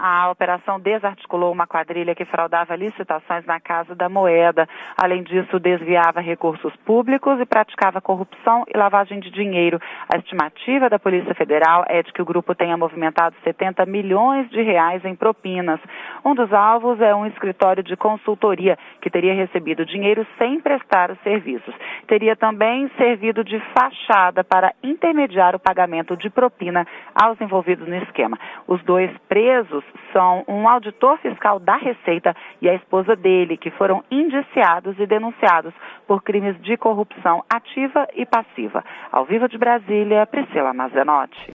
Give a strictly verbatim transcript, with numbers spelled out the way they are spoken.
a operação desarticulou uma quadrilha que fraudava licitações na Casa da Moeda. Além disso, desviava recursos públicos e praticava corrupção e lavagem de dinheiro. A estimativa da Polícia Federal é de que o grupo tenha movimentado setenta milhões de reais em propinas. Um dos alvos é um escritório de consultoria que teria recebido dinheiro sem prestar os serviços. Teria também servido de fachada para intermediar o pagamento de propina aos envolvidos no esquema. Os dois presos são um auditor fiscal da Receita e a esposa dele, que foram indiciados e denunciados por crimes de corrupção ativa e passiva. Ao vivo de Brasília, Priscila Mazenotti.